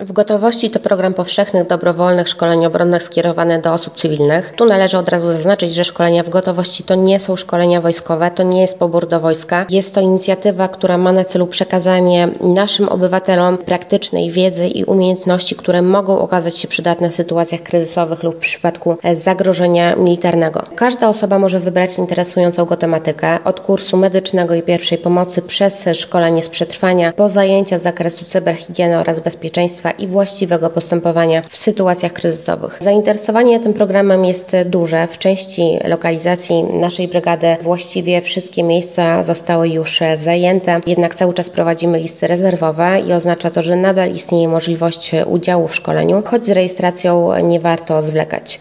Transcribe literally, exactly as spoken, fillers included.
W gotowości to program powszechnych, dobrowolnych szkoleń obronnych skierowany do osób cywilnych. Tu należy od razu zaznaczyć, że szkolenia w gotowości to nie są szkolenia wojskowe, to nie jest pobór do wojska. Jest to inicjatywa, która ma na celu przekazanie naszym obywatelom praktycznej wiedzy i umiejętności, które mogą okazać się przydatne w sytuacjach kryzysowych lub w przypadku zagrożenia militarnego. Każda osoba może wybrać interesującą go tematykę, od kursu medycznego i pierwszej pomocy przez szkolenie z przetrwania, po zajęcia z zakresu cyberhigieny oraz bezpieczeństwa i właściwego postępowania w sytuacjach kryzysowych. Zainteresowanie tym programem jest duże. W części lokalizacji naszej brygady właściwie wszystkie miejsca zostały już zajęte, jednak cały czas prowadzimy listy rezerwowe i oznacza to, że nadal istnieje możliwość udziału w szkoleniu, choć z rejestracją nie warto zwlekać.